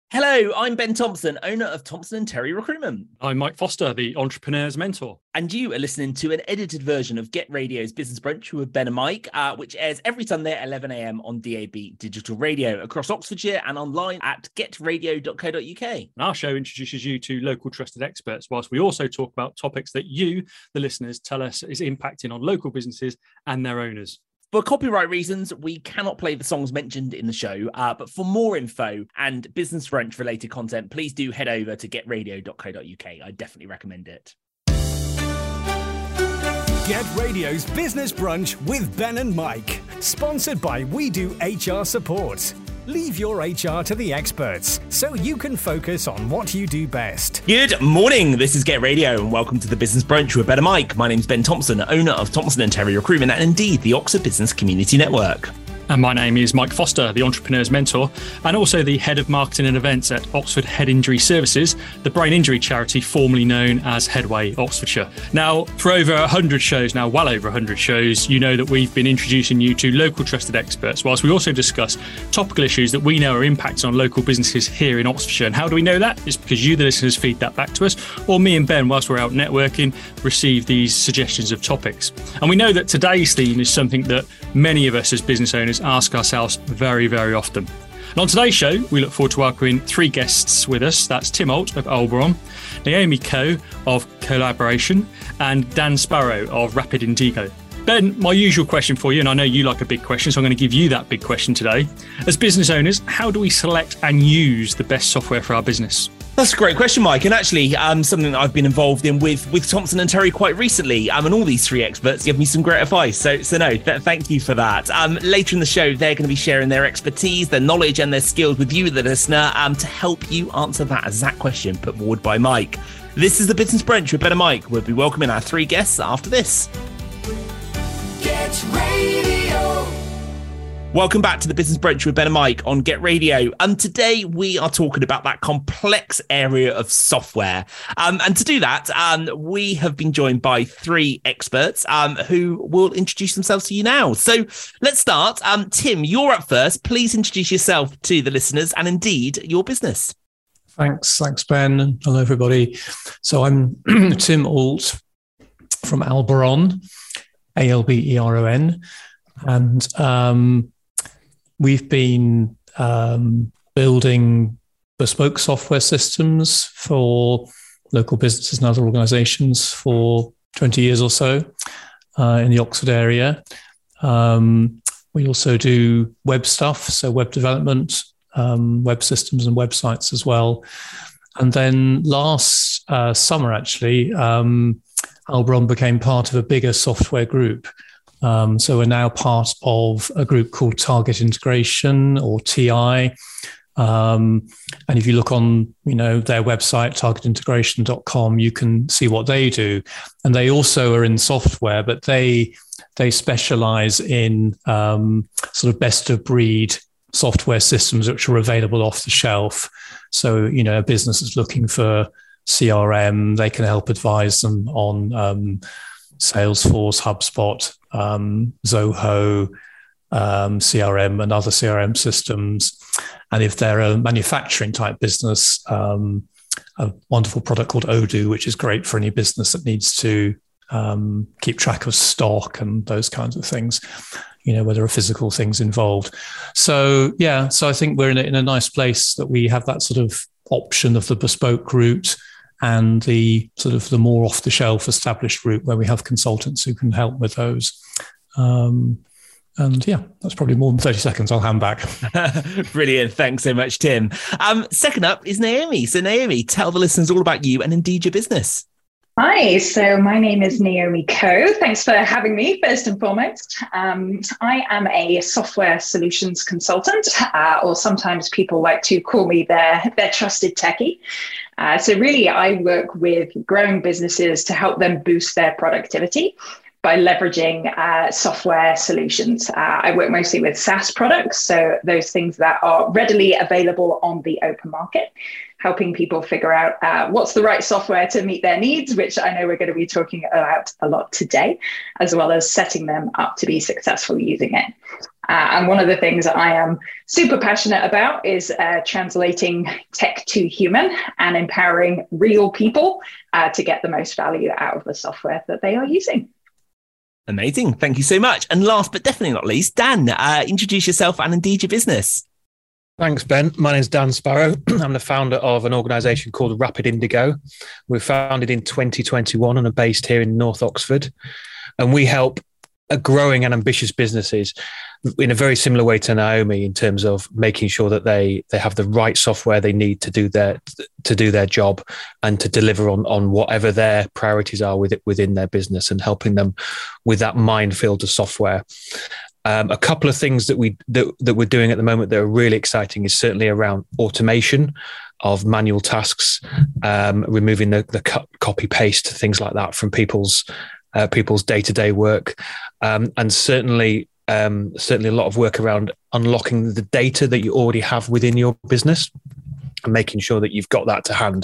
Hello, I'm Ben Thompson, owner of Thompson & Terry Recruitment. I'm Mike Foster, the entrepreneur's mentor. And you are listening to an edited version of Get Radio's Business Brunch with Ben and Mike, which airs every Sunday at 11 a.m. on DAB Digital Radio across Oxfordshire and online at getradio.co.uk. And our show introduces you to local trusted experts, whilst we also talk about topics that you, the listeners, tell us is impacting on local businesses and their owners. For copyright reasons, we cannot play the songs mentioned in the show, but for more info and Business Brunch related content, please do head over to getradio.co.uk. I definitely recommend it. Get Radio's Business Brunch with Ben and Mike, sponsored by We Do HR Support. Leave your HR to the experts so you can focus on what you do best. Good morning. This is Get Radio and welcome to the Business Brunch with Ben and Mike. My name's Ben Thompson, owner of Thompson & Terry Recruitment and indeed the Oxford Business Community Network. And my name is Mike Foster, the entrepreneur's mentor, and also the head of marketing and events at Oxford Head Injury Services, the brain injury charity formerly known as Headway Oxfordshire. Now, for over 100 shows, well over 100 shows, you know that we've been introducing you to local trusted experts, whilst we also discuss topical issues that we know are impacting on local businesses here in Oxfordshire. And how do we know that? It's because you, the listeners, feed that back to us, or me and Ben, whilst we're out networking, receive these suggestions of topics. And we know that today's theme is something that many of us as business owners ask ourselves very, very often. And on today's show, we look forward to welcoming three guests with us. That's Tim Alt of Alberon, Naomi Coe of Collaboration, and Dan Sparrow of Rapid Indigo. Ben, my usual question for you, and I know you like a big question, so I'm going to give you that big question today. As business owners, how do we select and use the best software for our business? That's a great question, Mike, and actually something that I've been involved in with Thompson & Terry quite recently, and all these three experts give me some great advice, so thank you for that. Later in the show, they're going to be sharing their expertise, their knowledge and their skills with you, the listener, to help you answer that exact question put forward by Mike. This is the Business Brunch with Ben and Mike. We'll be welcoming our three guests after this. Get Radio. Welcome back to the Business Brunch with Ben and Mike on Get Radio. And today we are talking about that complex area of software. And to do that, we have been joined by three experts who will introduce themselves to you now. So let's start. Tim, you're up first. Please introduce yourself to the listeners and indeed your business. Thanks, Ben. Hello, everybody. So I'm Tim Alt from Alberon, Alberon. And we've been building bespoke software systems for local businesses and other organizations for 20 years or so in the Oxford area. We also do web stuff, so web development, web systems and websites as well. And then last summer, actually, Alberon became part of a bigger software group. So we're now part of a group called Target Integration, or TI. And if you look on, their website, targetintegration.com, you can see what they do. And they also are in software, but they specialize in sort of best of breed software systems which are available off the shelf. So, a business is looking for CRM, they can help advise them on Salesforce, HubSpot, Zoho, CRM and other CRM systems. And if they're a manufacturing type business, a wonderful product called Odoo, which is great for any business that needs to keep track of stock and those kinds of things, where there are physical things involved. So I think we're in a nice place that we have that sort of option of the bespoke route and the sort of the more off-the-shelf established route where we have consultants who can help with those. That's probably more than 30 seconds. I'll hand back. Brilliant. Thanks so much, Tim. Second up is Naomi. So Naomi, tell the listeners all about you and indeed your business. Hi, so my name is Naomi Coe. Thanks for having me, first and foremost. I am a software solutions consultant, or sometimes people like to call me their trusted techie. So really, I work with growing businesses to help them boost their productivity by leveraging software solutions. I work mostly with SaaS products, so those things that are readily available on the open market, helping people figure out what's the right software to meet their needs, which I know we're going to be talking about a lot today, as well as setting them up to be successful using it. And one of the things that I am super passionate about is translating tech to human and empowering real people to get the most value out of the software that they are using. Amazing. Thank you so much. And last but definitely not least, Dan, introduce yourself and indeed your business. Thanks, Ben. My name is Dan Sparrow. I'm the founder of an organisation called Rapid Indigo. We were founded in 2021 and are based here in North Oxford. And we help growing and ambitious businesses in a very similar way to Naomi in terms of making sure that they have the right software they need to do their job and to deliver on whatever their priorities are within their business, and helping them with that minefield of software. A couple of things that we're doing at the moment that are really exciting is certainly around automation of manual tasks, removing the copy paste, things like that from people's day-to-day work, and certainly a lot of work around unlocking the data that you already have within your business and making sure that you've got that to hand,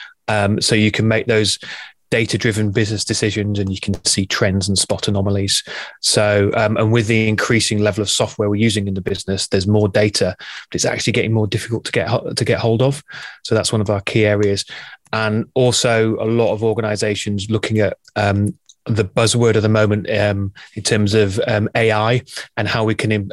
so you can make those data-driven business decisions and you can see trends and spot anomalies. So, and with the increasing level of software we're using in the business, there's more data, but it's actually getting more difficult to get hold of. So that's one of our key areas. And also a lot of organizations looking at the buzzword of the moment in terms of AI and how we can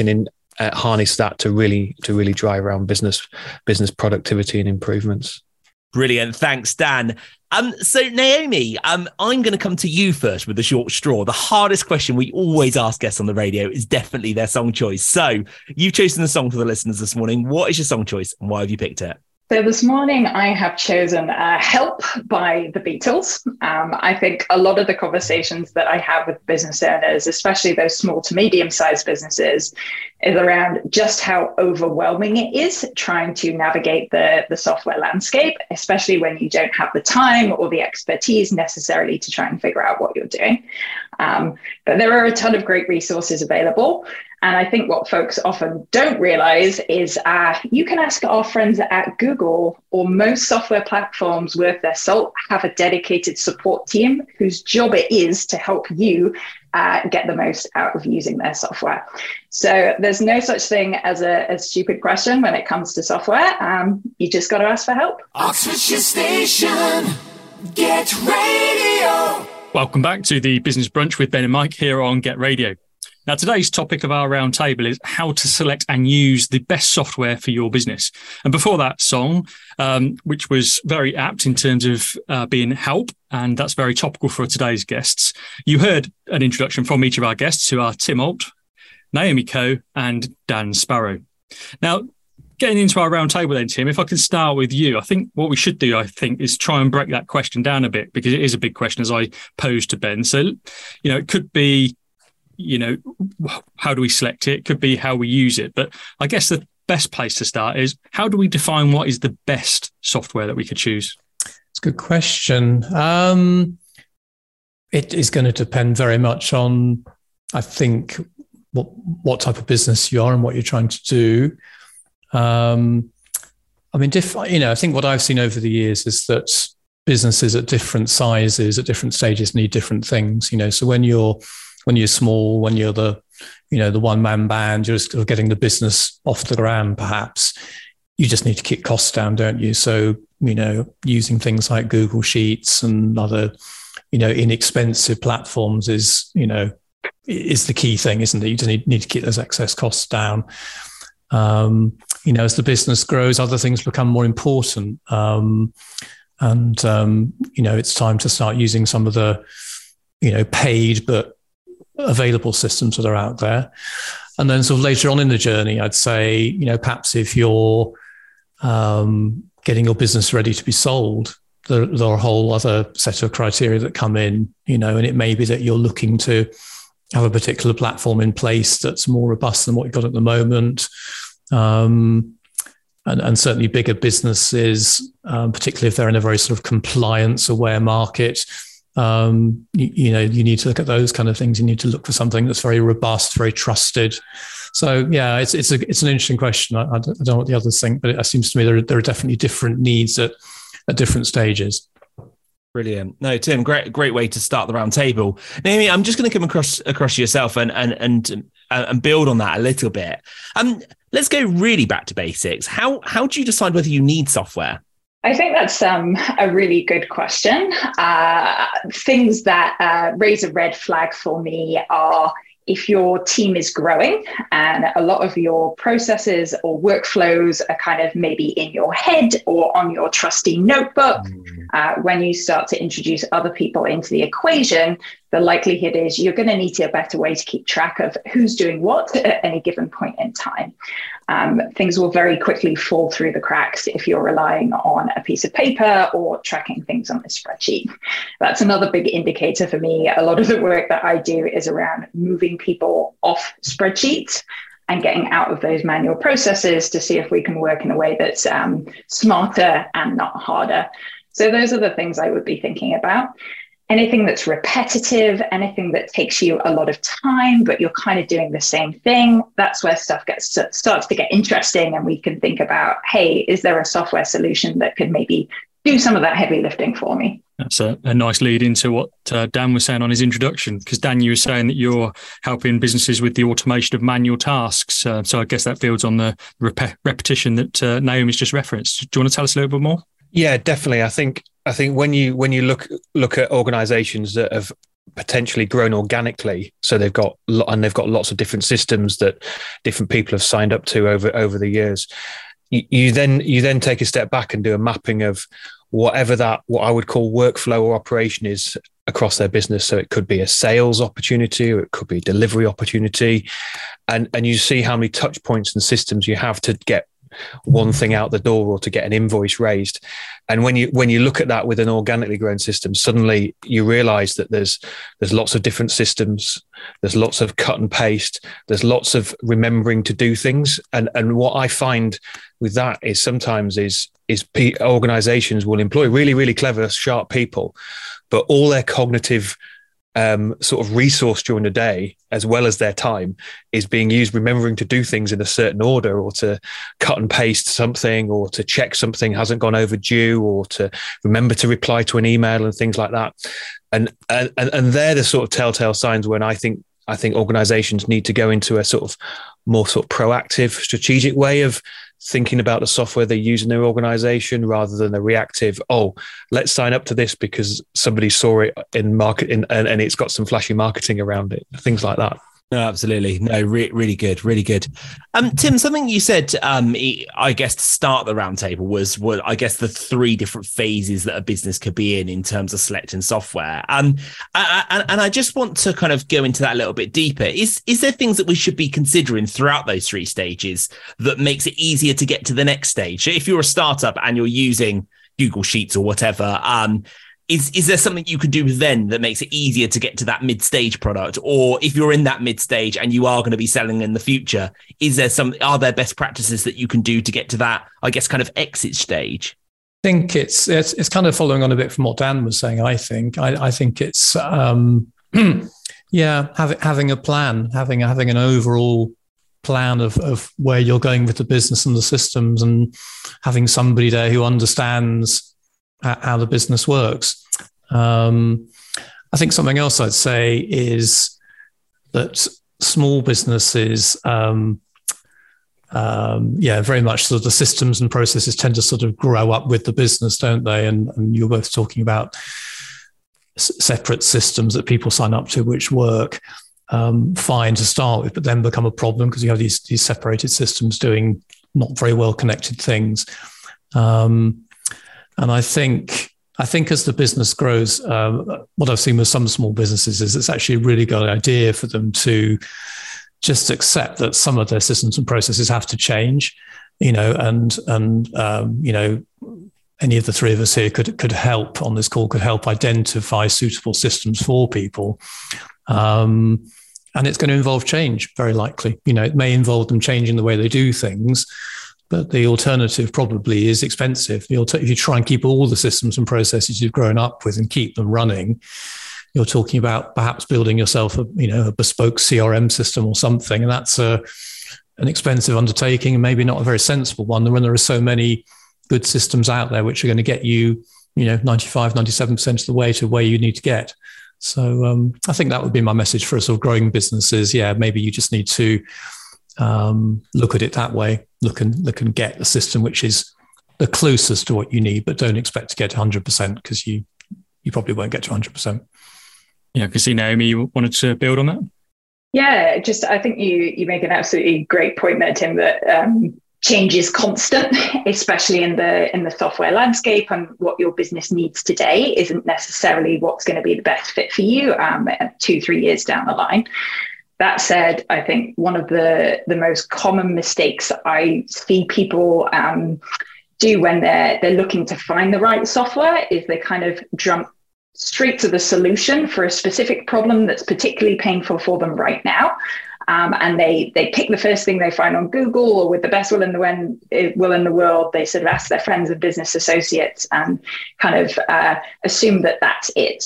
harness that to really drive around business productivity and improvements. Brilliant. Thanks, Dan. So Naomi, I'm going to come to you first with the short straw. The hardest question we always ask guests on the radio is definitely their song choice. So you've chosen the song for the listeners this morning. What is your song choice and why have you picked it? So this morning I have chosen Help by the Beatles. I think a lot of the conversations that I have with business owners, especially those small to medium-sized businesses, is around just how overwhelming it is trying to navigate the software landscape, especially when you don't have the time or the expertise necessarily to try and figure out what you're doing. But there are a ton of great resources available. And I think what folks often don't realize is you can ask our friends at Google, or most software platforms worth their salt have a dedicated support team whose job it is to help you get the most out of using their software. So there's no such thing as a stupid question when it comes to software. You just got to ask for help. Oxfordshire Station, Get Radio. Welcome back to the Business Brunch with Ben and Mike here on Get Radio. Now, today's topic of our roundtable is how to select and use the best software for your business. And before that song, which was very apt in terms of being Help, and that's very topical for today's guests, you heard an introduction from each of our guests, who are Tim Alt, Naomi Coe, and Dan Sparrow. Now, getting into our roundtable then, Tim, if I can start with you, I think what we should do, is try and break that question down a bit, because it is a big question, as I posed to Ben. So, it could be, how do we select it? It could be how we use it. But I guess the best place to start is, how do we define what is the best software that we could choose? It's a good question. It is going to depend very much on, I think, what type of business you are and what you're trying to do. I think what I've seen over the years is that businesses at different sizes, at different stages, need different things. So when you're small, when you're the one-man band, you're just getting the business off the ground, perhaps, you just need to keep costs down, don't you? So, using things like Google Sheets and other, inexpensive platforms is the key thing, isn't it? You just need to keep those excess costs down. As the business grows, other things become more important. It's time to start using some of the, paid but available systems that are out there. And then sort of later on in the journey, I'd say, perhaps if you're getting your business ready to be sold, there are a whole other set of criteria that come in, and it may be that you're looking to have a particular platform in place that's more robust than what you've got at the moment. And certainly bigger businesses, particularly if they're in a very sort of compliance-aware market, you need to look at those kind of things. You need to look for something that's very robust, very trusted. So yeah, it's an interesting question. I don't know what the others think, but it seems to me there are definitely different needs at different stages. Brilliant. No, Tim, great way to start the round table. Naomi, I'm just going to come across yourself and and build on that a little bit. Let's go really back to basics. How do you decide whether you need software? I think that's a really good question. Things that raise a red flag for me are if your team is growing and a lot of your processes or workflows are kind of maybe in your head or on your trusty notebook. When you start to introduce other people into the equation, the likelihood is you're going to need a better way to keep track of who's doing what at any given point in time. Things will very quickly fall through the cracks if you're relying on a piece of paper or tracking things on a spreadsheet. That's another big indicator for me. A lot of the work that I do is around moving people off spreadsheets and getting out of those manual processes to see if we can work in a way that's smarter and not harder. So those are the things I would be thinking about. Anything that's repetitive, anything that takes you a lot of time, but you're kind of doing the same thing, that's where stuff starts to get interesting. And we can think about, hey, is there a software solution that could maybe do some of that heavy lifting for me? That's a nice lead into what Dan was saying on his introduction, because Dan, you were saying that you're helping businesses with the automation of manual tasks. So I guess that builds on the repetition that Naomi's just referenced. Do you want to tell us a little bit more? Yeah, definitely. I think when you look at organizations that have potentially grown organically, so they've got lots of different systems that different people have signed up to over the years, you then take a step back and do a mapping of what I would call workflow or operation is across their business. So it could be a sales opportunity, or it could be a delivery opportunity, and you see how many touch points and systems you have to get one thing out the door or to get an invoice raised. And when you look at that with an organically grown system, suddenly you realize that there's lots of different systems, there's lots of cut and paste, there's lots of remembering to do things. And what I find with that is sometimes organizations will employ really, really clever, sharp people, but all their cognitive sort of resource during the day, as well as their time, is being used remembering to do things in a certain order, or to cut and paste something, or to check something hasn't gone overdue, or to remember to reply to an email and things like that. And they're the sort of telltale signs when I think organizations need to go into a sort of more sort of proactive, strategic way of thinking about the software they use in their organization, rather than a reactive, let's sign up to this because somebody saw it in market and it's got some flashy marketing around it, things like that. No, absolutely. No, really good. Really good. Tim, something you said, I guess, to start the roundtable was I guess the three different phases that a business could be in terms of selecting software. And I just want to kind of go into that a little bit deeper. Is there things that we should be considering throughout those three stages that makes it easier to get to the next stage? So if you're a startup and you're using Google Sheets or whatever, Is there something you could do then that makes it easier to get to that mid-stage product? Or if you're in that mid-stage and you are going to be selling in the future, are there best practices that you can do to get to that, I guess, kind of exit stage? I think it's kind of following on a bit from what Dan was saying. I think it's having a plan, having an overall plan of where you're going with the business and the systems, and having somebody there who understands how the business works. I think something else I'd say is that small businesses, very much sort of the systems and processes tend to sort of grow up with the business, don't they? And you're both talking about separate systems that people sign up to, which work fine to start with, but then become a problem because you have these separated systems doing not very well connected things. And I think as the business grows, what I've seen with some small businesses is it's actually a really good idea for them to just accept that some of their systems and processes have to change, and any of the three of us here could help on this call, could help identify suitable systems for people. And it's going to involve change, very likely. It may involve them changing the way they do things, but the alternative probably is expensive. If you try and keep all the systems and processes you've grown up with and keep them running, you're talking about perhaps building yourself a bespoke CRM system or something. And that's an expensive undertaking and maybe not a very sensible one when there are so many good systems out there which are going to get you, 95, 97% of the way to where you need to get. So I think that would be my message for a sort of growing businesses. Yeah, maybe you just need to look at it that way. Look and get a system which is the closest to what you need, but don't expect to get 100% because you probably won't get to 100%. Yeah, I can see, Naomi, you wanted to build on that? Yeah, I think you make an absolutely great point there, Tim, that change is constant, especially in the software landscape, and what your business needs today isn't necessarily what's going to be the best fit for you 2-3 years down the line. That said, I think one of the most common mistakes I see people do when they're looking to find the right software is they kind of jump straight to the solution for a specific problem that's particularly painful for them right now. And they pick the first thing they find on Google, or with the best will in the world, they sort of ask their friends and business associates and kind of assume that that's it.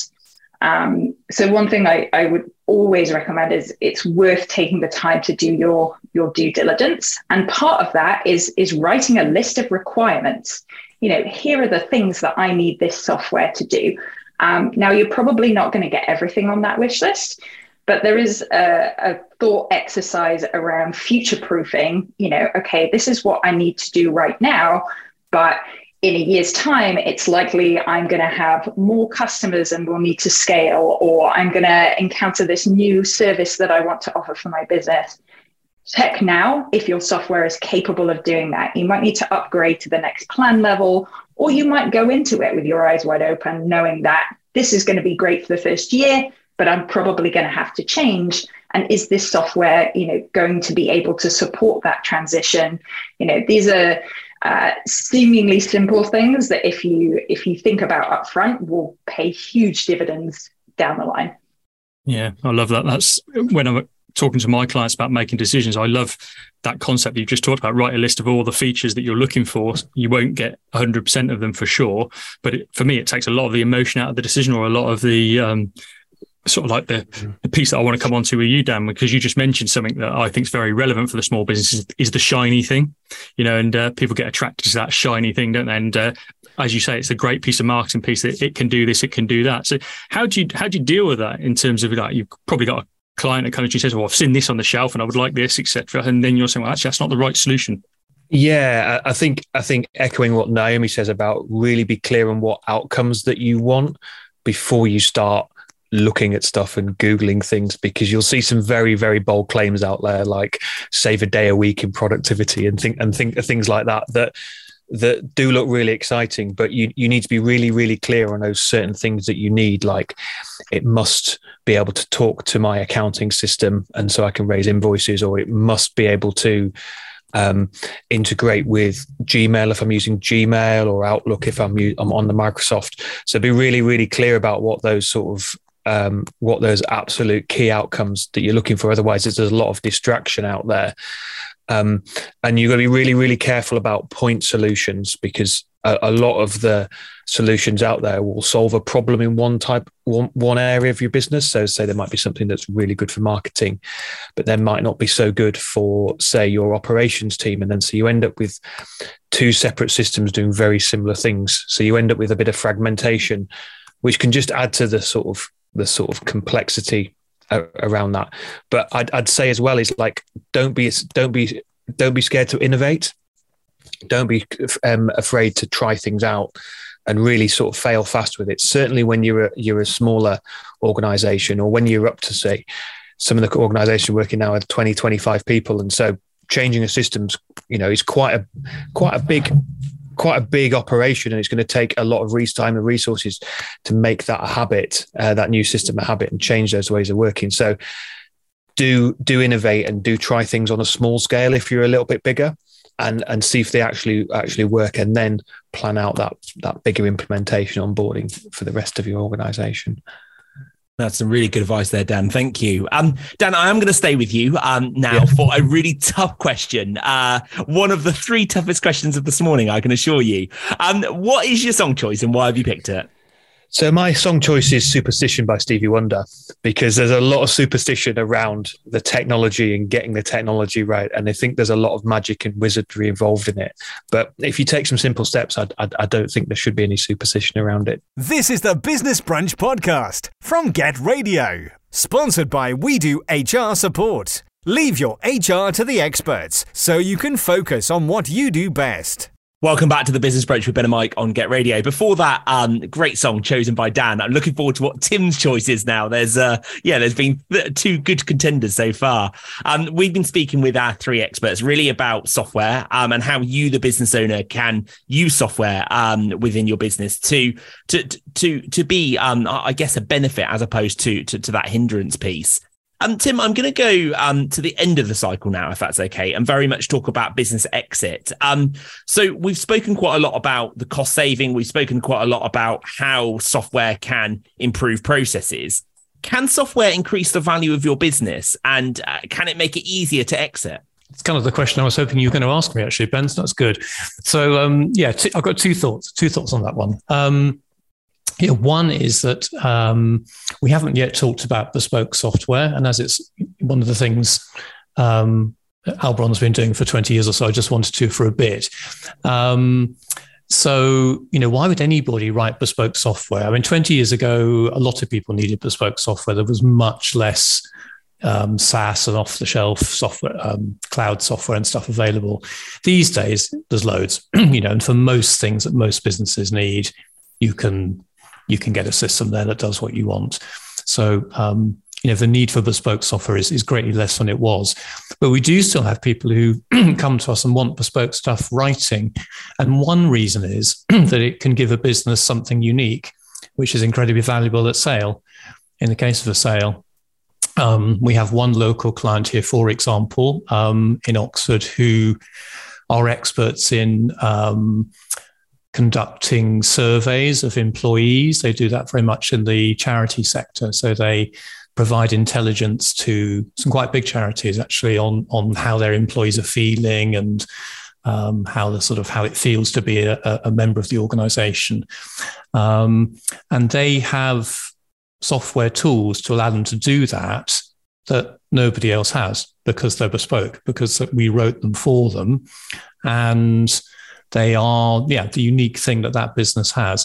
So one thing I would always recommend is it's worth taking the time to do your due diligence. And part of that is writing a list of requirements. Here are the things that I need this software to do. Now, you're probably not going to get everything on that wish list, but there is a thought exercise around future-proofing. Okay, this is what I need to do right now, but in a year's time, it's likely I'm going to have more customers and will need to scale, or I'm going to encounter this new service that I want to offer for my business. Check now if your software is capable of doing that. You might need to upgrade to the next plan level, or you might go into it with your eyes wide open, knowing that this is going to be great for the first year, but I'm probably going to have to change. And is this software, going to be able to support that transition? These are seemingly simple things that if you think about upfront will pay huge dividends down the line. Yeah, I love that. That's when I'm talking to my clients about making decisions. I love that concept that you just talked about. Write a list of all the features that you're looking for. You won't get 100% of them for sure, but for me, it takes a lot of the emotion out of the decision, or a lot of the sort of like the piece that I want to come on to with you, Dan, because you just mentioned something that I think is very relevant for the small businesses, is the shiny thing, and people get attracted to that shiny thing, don't they? And as you say, it's a great piece of marketing piece that it can do this, it can do that. So how do you deal with that in terms of that? You've probably got a client that kind of just says, well, I've seen this on the shelf and I would like this, etc. And then you're saying, well, actually, that's not the right solution. Yeah, I think echoing what Naomi says about really be clear on what outcomes that you want before you start looking at stuff and Googling things, because you'll see some very, very bold claims out there, like save a day a week in productivity and things like that do look really exciting, but you need to be really, really clear on those certain things that you need. Like, it must be able to talk to my accounting system and so I can raise invoices, or it must be able to integrate with Gmail if I'm using Gmail, or Outlook if I'm on the Microsoft. So be really, really clear about what those sort of what those absolute key outcomes that you're looking for. Otherwise, there's a lot of distraction out there. And you've got to be really, really careful about point solutions, because a lot of the solutions out there will solve a problem in one area of your business. So say there might be something that's really good for marketing, but then might not be so good for, say, your operations team. And then so you end up with two separate systems doing very similar things. So you end up with a bit of fragmentation, which can just add to the sort of complexity around that. But I'd say as well is, like, don't be scared to innovate. Don't be afraid to try things out and really sort of fail fast with it. Certainly when you're a smaller organization, or when you're up to, say, some of the organizations working now with 20, 25 people. And so changing a systems, is quite a big operation, and it's going to take a lot of time and resources to make that a habit, that new system a habit, and change those ways of working. So do innovate and do try things on a small scale if you're a little bit bigger, and see if they actually work, and then plan out that bigger implementation onboarding for the rest of your organization. That's some really good advice there, Dan. Thank you. Dan, I am going to stay with you now for a really tough question. One of the 3 toughest questions of this morning, I can assure you. What is your song choice and why have you picked it? So my song choice is Superstition by Stevie Wonder, because there's a lot of superstition around the technology and getting the technology right. And I think there's a lot of magic and wizardry involved in it. But if you take some simple steps, I don't think there should be any superstition around it. This is the Business Brunch podcast from Get Radio, sponsored by We Do HR Support. Leave your HR to the experts so you can focus on what you do best. Welcome back to the Business Brunch with Ben and Mike on Get Radio. Before that, great song chosen by Dan. I'm looking forward to what Tim's choice is now. There's been two good contenders so far. We've been speaking with our three experts really about software and how you, the business owner, can use software within your business to be, I guess, a benefit as opposed to that hindrance piece. Tim, I'm going to go to the end of the cycle now, if that's okay, and very much talk about business exit. So we've spoken quite a lot about the cost saving. We've spoken quite a lot about how software can improve processes. Can software increase the value of your business, and can it make it easier to exit? It's kind of the question I was hoping you were going to ask me, actually, Ben. So that's good. So, I've got two thoughts on that one. One is that we haven't yet talked about bespoke software, and as it's one of the things Albron's been doing for 20 years or so, I just wanted to for a bit. So, why would anybody write bespoke software? I mean, 20 years ago, a lot of people needed bespoke software. There was much less SaaS and off-the-shelf software, cloud software and stuff available. These days, there's loads, and for most things that most businesses need, you can get a system there that does what you want. So, the need for bespoke software is greatly less than it was. But we do still have people who come to us and want bespoke stuff writing. And one reason is that it can give a business something unique, which is incredibly valuable at sale. In the case of a sale, we have one local client here, for example, in Oxford, who are experts in conducting surveys of employees. They do that very much in the charity sector. So they provide intelligence to some quite big charities, actually, on how their employees are feeling and how it feels to be a member of the organization. And they have software tools to allow them to do that nobody else has, because they're bespoke, because we wrote them for them. And they are, the unique thing that business has.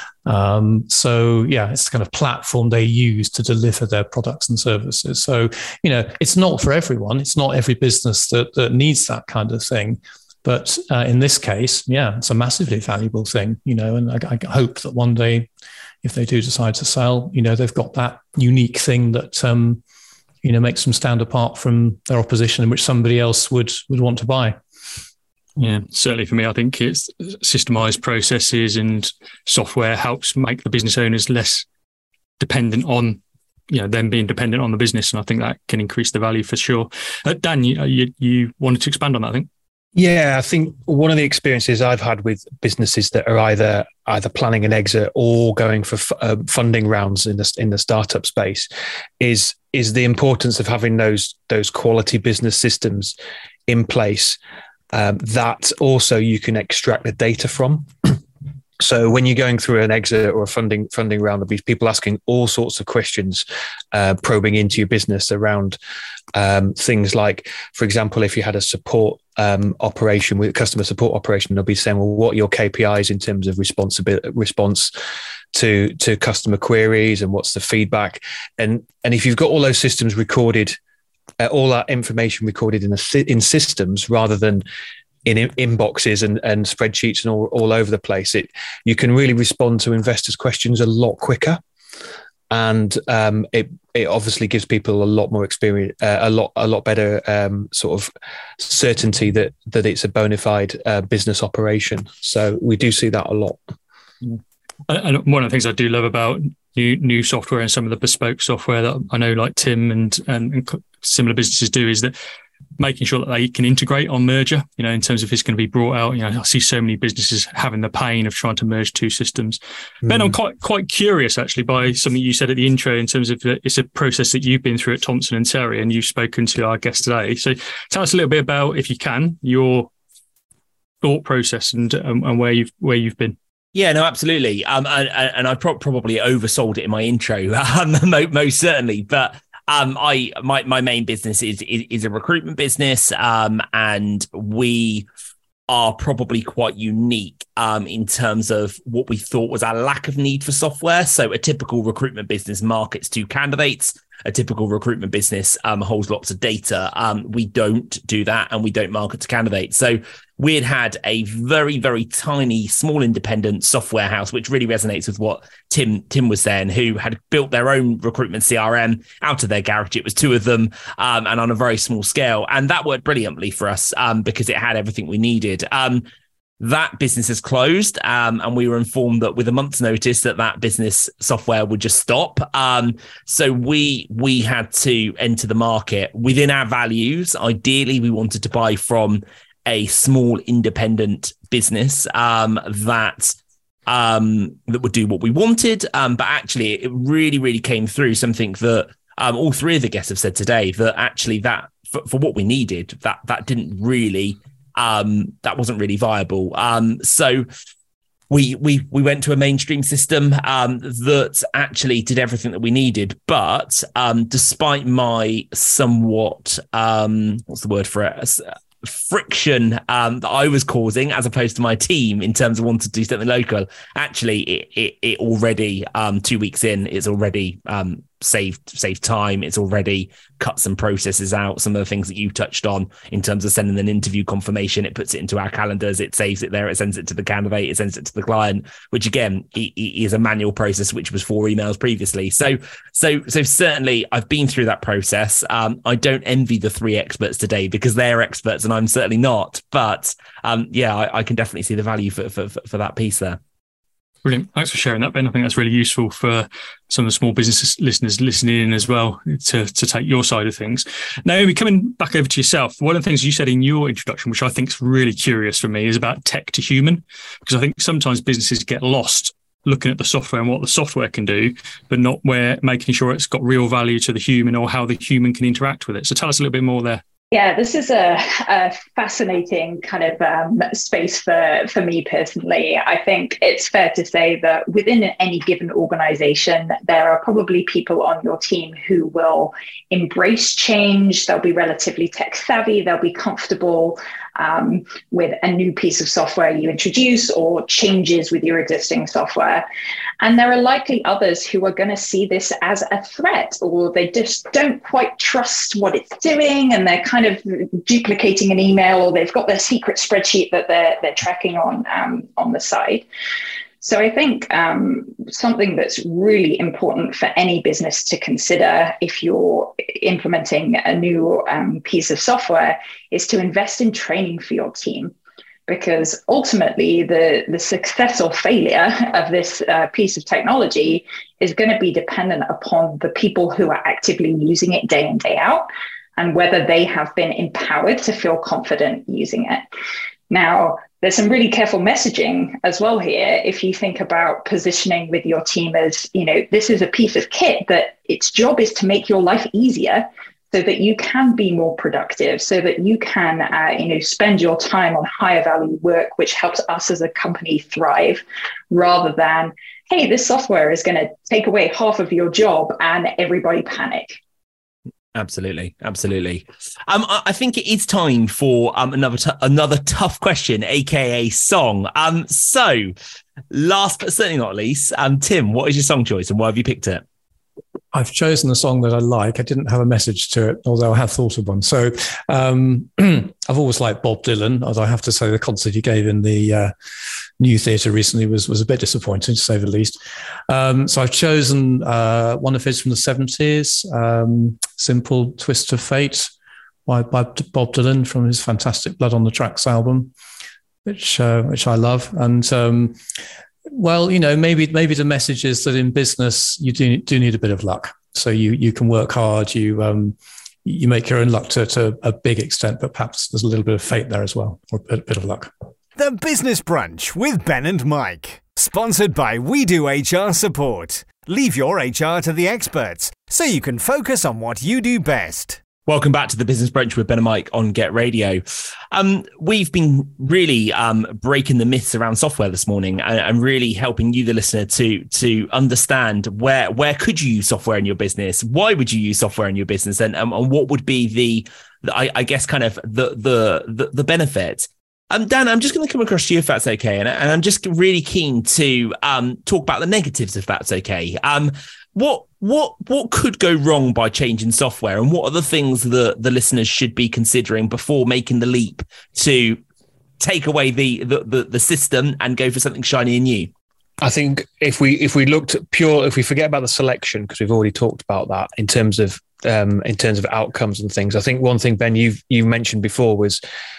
It's the kind of platform they use to deliver their products and services. So, it's not for everyone. It's not every business that needs that kind of thing. But in this case, it's a massively valuable thing, and I hope that one day, if they do decide to sell, they've got that unique thing that, makes them stand apart from their opposition, in which somebody else would want to buy. Yeah, certainly for me, I think it's systemized processes and software helps make the business owners less dependent on, them being dependent on the business. And I think that can increase the value for sure. Dan, you wanted to expand on that, I think? Yeah, I think one of the experiences I've had with businesses that are either planning an exit or going for funding rounds in the startup space is the importance of having those quality business systems in place that also you can extract the data from. So when you're going through an exit or a funding round, there'll be people asking all sorts of questions, probing into your business around things like, for example, if you had a support operation with customer support operation, they'll be saying, well, what are your KPIs in terms of response to customer queries, and what's the feedback? And if you've got all those systems recorded, all that information recorded in systems rather than in inboxes and spreadsheets and all over the place, you can really respond to investors' questions a lot quicker. And it obviously gives people a lot more experience, a lot better sort of certainty that it's a bona fide business operation. So we do see that a lot. And one of the things I do love about new software and some of the bespoke software that I know like Tim and similar businesses do is that making sure that they can integrate on merger, in terms of it's going to be brought out. I see so many businesses having the pain of trying to merge two systems. Ben, I'm quite curious actually by something you said at the intro in terms of it's a process that you've been through at Thompson & Terry and you've spoken to our guest today. So tell us a little bit about, if you can, your thought process and where you've been. Yeah, no, absolutely. And I probably oversold it in my intro, most certainly. But my main business is a recruitment business, and we are probably quite unique in terms of what we thought was our lack of need for software. So a typical recruitment business markets to candidates. A typical recruitment business holds lots of data. We don't do that, and we don't market to candidates. So we had a very, very tiny, small independent software house, which really resonates with what Tim was saying, who had built their own recruitment CRM out of their garage. It was 2 of them, and on a very small scale. And that worked brilliantly for us because it had everything we needed. That business has closed, and we were informed that with a month's notice that business software would just stop. So we had to enter the market within our values. Ideally, we wanted to buy from a small independent business that would do what we wanted. But actually, it really, really came through something that all 3 of the guests have said today, that actually that for what we needed, that didn't really, that wasn't really viable. So we went to a mainstream system that actually did everything that we needed. But despite my somewhat, what's the word for it? Friction that I was causing as opposed to my team in terms of wanting to do something local, actually it already 2 weeks in, it's already saved time. It's already cut some processes out. Some of the things that you touched on in terms of sending an interview confirmation, it puts it into our calendars, it saves it there, it sends it to the candidate, it sends it to the client, which again is a manual process, which was 4 emails previously. So certainly I've been through that process. I don't envy the 3 experts today because they're experts and I'm certainly not. But I can definitely see the value for that piece there. Brilliant. Thanks for sharing that, Ben. I think that's really useful for some of the small business listeners listening in as well to take your side of things. Naomi, coming back over to yourself, one of the things you said in your introduction, which I think is really curious for me, is about tech to human, because I think sometimes businesses get lost looking at the software and what the software can do, but not where making sure it's got real value to the human or how the human can interact with it. So tell us a little bit more there. Yeah, this is a fascinating kind of space for me personally. I think it's fair to say that within any given organization, there are probably people on your team who will embrace change. They'll be relatively tech savvy. They'll be comfortable with a new piece of software you introduce or changes with your existing software. And there are likely others who are going to see this as a threat, or they just don't quite trust what it's doing, and they're kind of duplicating an email, or they've got their secret spreadsheet that they're tracking on the side. So I think something that's really important for any business to consider if you're implementing a new piece of software is to invest in training for your team. Because ultimately, the success or failure of this piece of technology is going to be dependent upon the people who are actively using it day in, day out, and whether they have been empowered to feel confident using it. Now, there's some really careful messaging as well here. If you think about positioning with your team as, this is a piece of kit that its job is to make your life easier, so that you can be more productive, so that you can, spend your time on higher value work, which helps us as a company thrive, rather than, hey, this software is going to take away half of your job and everybody panic. Absolutely. I think it is time for another tough question, aka song. So last but certainly not least, Tim, what is your song choice and why have you picked it? I've chosen a song that I like. I didn't have a message to it, although I have thought of one. So I've always liked Bob Dylan, although I have to say the concert he gave in the New Theatre recently was a bit disappointing, to say the least. So I've chosen one of his from the 70s, Simple Twist of Fate by Bob Dylan from his fantastic Blood on the Tracks album, which I love. And well, maybe the message is that in business you do need a bit of luck. So you can work hard, you make your own luck to a big extent, but perhaps there's a little bit of fate there as well, or a bit of luck. The Business Brunch with Ben and Mike, sponsored by We Do HR Support. Leave your HR to the experts so you can focus on what you do best. Welcome back to the Business Brunch with Ben and Mike on Get Radio. We've been really breaking the myths around software this morning and really helping you, the listener, to understand where could you use software in your business? Why would you use software in your business? And what would be the I guess, kind of the benefit? Dan, I'm just going to come across to you if that's okay. And I'm just really keen to talk about the negatives, if that's okay. What could go wrong by changing software, and what are the things that the listeners should be considering before making the leap to take away the system and go for something shiny and new? I think if we forget about the selection, because we've already talked about that in terms of outcomes and things. I think one thing, Ben, you mentioned before was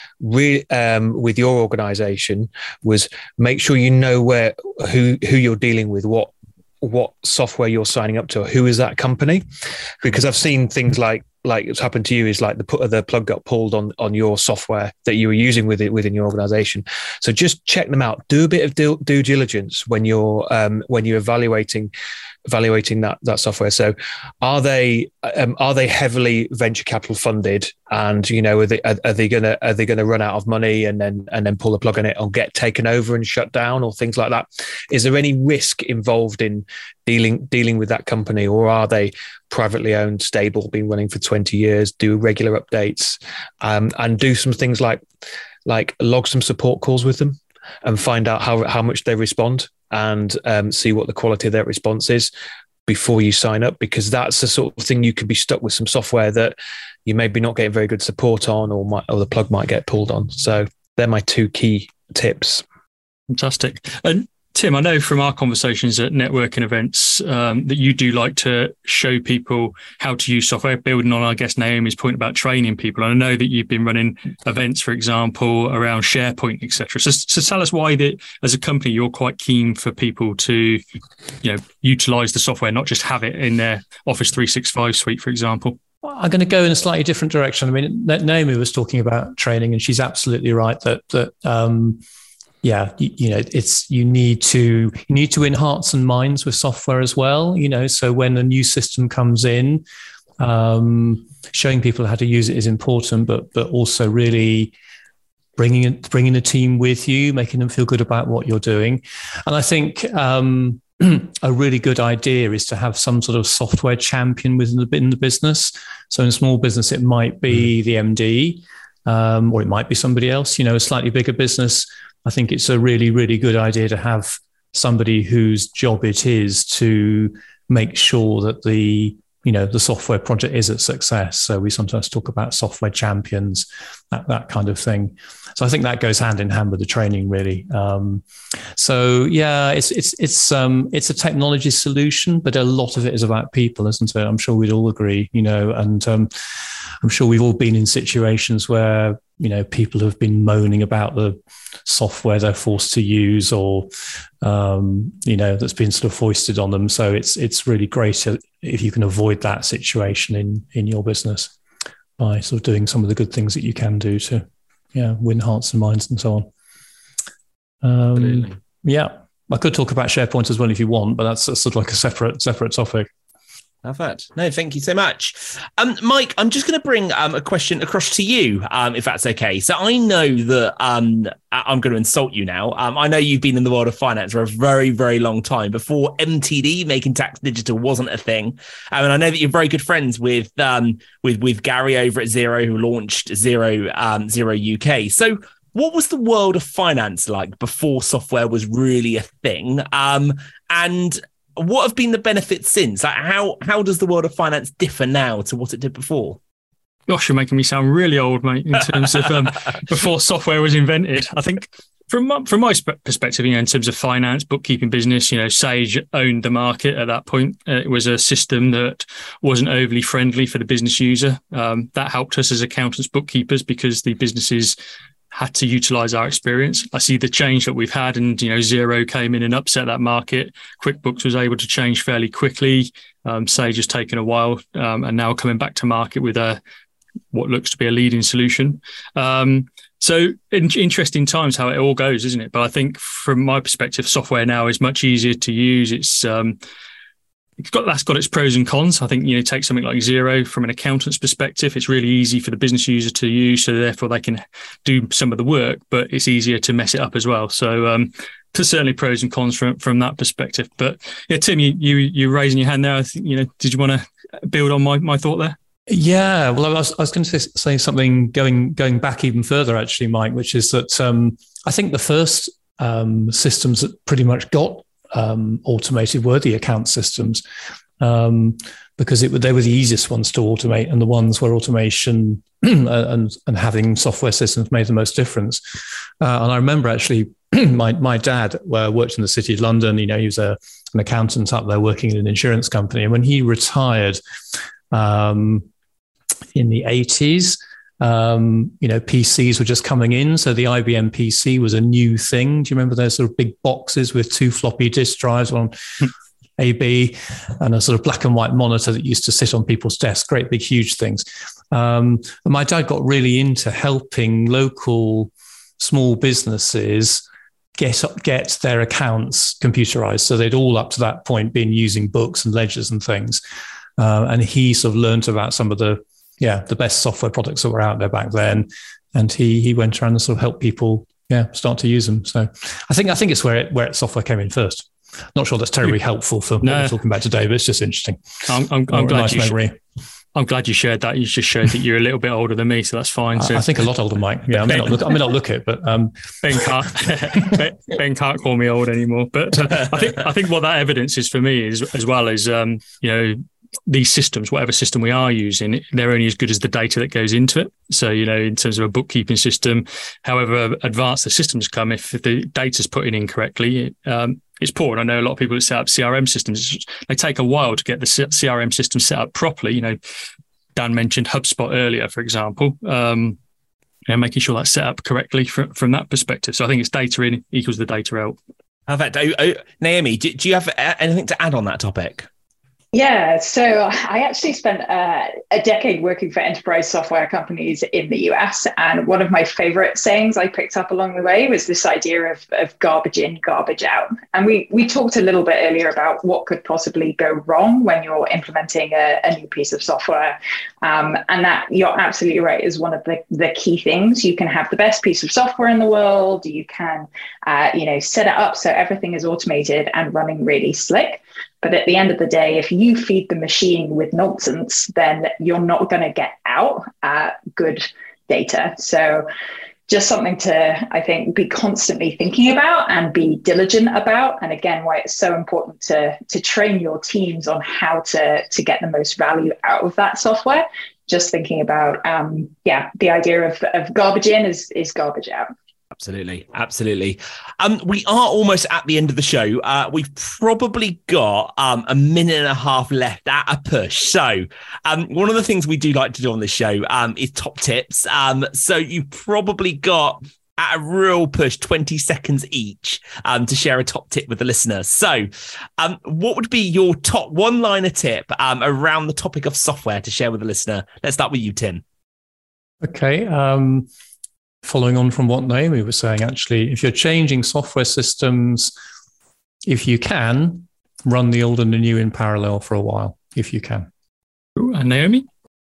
with your organization was make sure you know who you're dealing with, what software you're signing up to, who is that company, because I've seen things like it's happened to you, is like the plug got pulled on your software that you were using within your organization. So just check them out. Do a bit of due diligence when you're evaluating that software. So are they heavily venture capital funded, and are they gonna run out of money and then pull the plug on it or get taken over and shut down or things like that? Is there any risk involved in dealing with that company, or are they privately owned, stable, been running for 20 years, do regular updates, and do some things like log some support calls with them and find out how much they respond, and see what the quality of their response is before you sign up, because that's the sort of thing you could be stuck with some software that you maybe not getting very good support on, or the plug might get pulled on. So they're my two key tips. Fantastic. And Tim, I know from our conversations at networking events that you do like to show people how to use software, building on, I guess, Naomi's point about training people. And I know that you've been running events, for example, around SharePoint, etc. So tell us why that, as a company, you're quite keen for people to, utilize the software, not just have it in their Office 365 suite, for example. I'm going to go in a slightly different direction. I mean, Naomi was talking about training, and she's absolutely right that you need to win hearts and minds with software as well. So when a new system comes in, showing people how to use it is important, but also really bringing a team with you, making them feel good about what you're doing. And I think a really good idea is to have some sort of software champion within the business. So in a small business, it might be the MD, or it might be somebody else. A slightly bigger business, I think it's a really, really good idea to have somebody whose job it is to make sure that the software project is a success. So we sometimes talk about software champions, that kind of thing. So I think that goes hand in hand with the training, really. It's a technology solution, but a lot of it is about people, isn't it? I'm sure we'd all agree, and I'm sure we've all been in situations where, people have been moaning about the software they're forced to use, or, that's been sort of foisted on them. So it's really great if you can avoid that situation in your business by sort of doing some of the good things that you can do to, win hearts and minds and so on. I could talk about SharePoint as well if you want, but that's sort of like a separate topic. Perfect. No, thank you so much. Mike, I'm just going to bring a question across to you, if that's okay. So I know that I'm going to insult you now. I know you've been in the world of finance for a very, very long time, before MTD, Making Tax Digital, wasn't a thing. And I know that you're very good friends with Gary over at Xero, who launched Xero UK. So what was the world of finance like before software was really a thing? And what have been the benefits since? Like how does the world of finance differ now to what it did before? Gosh, you're making me sound really old, mate, in terms of before software was invented. I think from my perspective, in terms of finance, bookkeeping business, Sage owned the market at that point. It was a system that wasn't overly friendly for the business user. That helped us as accountants, bookkeepers, because the businesses had to utilize our experience. I see the change that we've had, and Xero came in and upset that market. QuickBooks was able to change fairly quickly. Sage has taken a while, and now coming back to market with what looks to be a leading solution. So interesting times how it all goes, isn't it? But I think from my perspective, software now is much easier to use. It's that's got its pros and cons. I think, take something like Xero from an accountant's perspective. It's really easy for the business user to use, so therefore they can do some of the work, but it's easier to mess it up as well. So there's certainly pros and cons from that perspective. But yeah, Tim, you raising your hand there. I think, did you want to build on my thought there? Yeah, well, I was going to say something going back even further, actually, Mike, which is that I think the first systems that pretty much got automated were the account systems, because they were the easiest ones to automate and the ones where automation and having software systems made the most difference. And I remember actually my dad worked in the City of London. He was an accountant up there working in an insurance company. And when he retired in the 80s, PCs were just coming in. So the IBM PC was a new thing. Do you remember those sort of big boxes with 2 floppy disk drives on AB and a sort of black and white monitor that used to sit on people's desks? Great big, huge things. And my dad got really into helping local small businesses get their accounts computerized. So they'd all up to that point been using books and ledgers and things. And he sort of learned about some of the best software products that were out there back then. And he went around and sort of helped people, start to use them. So I think it's where software came in first. Not sure that's terribly helpful for what we're talking about today, but it's just interesting. I'm glad I'm glad you shared that. You just showed that you're a little bit older than me, so that's fine. So I think a lot older, Mike. Yeah, I may not look it, but Ben can't call me old anymore. But I think what that evidence is for me is, as well as these systems, whatever system we are using, they're only as good as the data that goes into it. So, in terms of a bookkeeping system, however advanced the systems come, if the data's put in incorrectly, it's poor. And I know a lot of people that set up CRM systems, they take a while to get the CRM system set up properly. Dan mentioned HubSpot earlier, for example, making sure that's set up correctly from that perspective. So I think it's data in equals the data out. Perfect. Naomi, do you have anything to add on that topic? Yeah, so I actually spent a decade working for enterprise software companies in the US. And one of my favorite sayings I picked up along the way was this idea of garbage in, garbage out. And we talked a little bit earlier about what could possibly go wrong when you're implementing a new piece of software. And that, you're absolutely right, is one of the key things. You can have the best piece of software in the world. You can, set it up so everything is automated and running really slick. But at the end of the day, if you feed the machine with nonsense, then you're not going to get out good data. So just something to, I think, be constantly thinking about and be diligent about. And again, why it's so important to train your teams on how to get the most value out of that software. Just thinking about, the idea of garbage in is garbage out. Absolutely. We are almost at the end of the show. We've probably got a minute and a half left at a push. So one of the things we do like to do on this show is top tips. So you've probably got, at a real push, 20 seconds each to share a top tip with the listener. So what would be your top one-liner tip around the topic of software to share with the listener? Let's start with you, Tim. Okay. Following on from what Naomi was saying, actually, if you're changing software systems, if you can, run the old and the new in parallel for a while, if you can. And Naomi?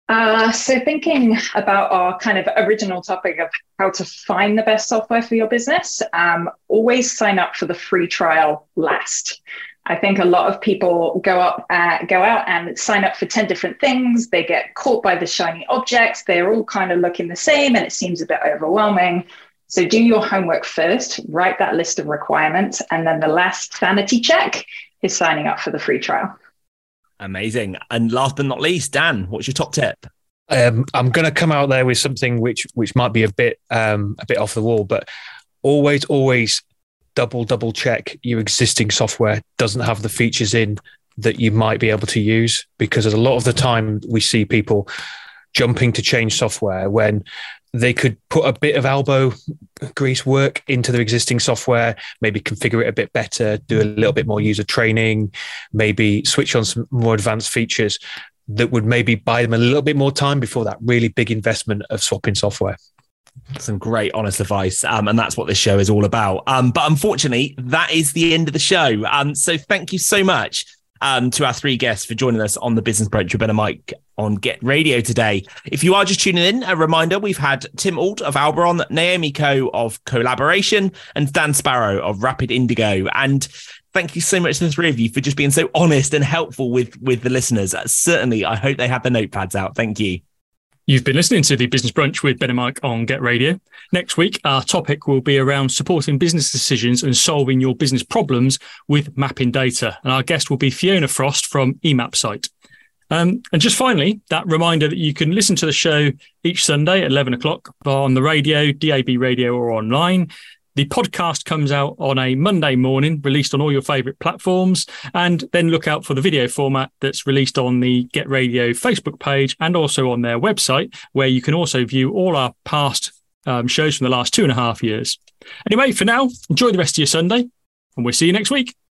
So thinking about our kind of original topic of how to find the best software for your business, always sign up for the free trial last. I think a lot of people go out and sign up for 10 different things. They get caught by the shiny objects. They're all kind of looking the same and it seems a bit overwhelming. So do your homework first, write that list of requirements. And then the last sanity check is signing up for the free trial. Amazing. And last but not least, Dan, what's your top tip? I'm going to come out there with something which might be a bit off the wall, but always double check your existing software doesn't have the features in that you might be able to use, because a lot of the time we see people jumping to change software when they could put a bit of elbow grease work into their existing software, maybe configure it a bit better, do a little bit more user training, maybe switch on some more advanced features that would maybe buy them a little bit more time before that really big investment of swapping software. Some great honest advice, and that's what this show is all about. But unfortunately, that is the end of the show. So thank you so much to our three guests for joining us on the Business Brunch with Ben and Mike on Get Radio today. If you are just tuning in, a reminder, we've had Tim Alt of Alberon, Naomi Coe of Collaboration, and Dan Sparrow of Rapid Indigo. And thank you so much to the three of you for just being so honest and helpful with the listeners. Certainly, I hope they have the notepads out. Thank you. You've been listening to the Business Brunch with Ben and Mike on Get Radio. Next week, our topic will be around supporting business decisions and solving your business problems with mapping data. And our guest will be Fiona Frost from eMapSite. And just finally, that reminder that you can listen to the show each Sunday at 11 o'clock on the radio, DAB radio, or online. The podcast comes out on a Monday morning, released on all your favourite platforms, and then look out for the video format that's released on the Get Radio Facebook page and also on their website, where you can also view all our past shows from the last 2.5 years. Anyway, for now, enjoy the rest of your Sunday, and we'll see you next week.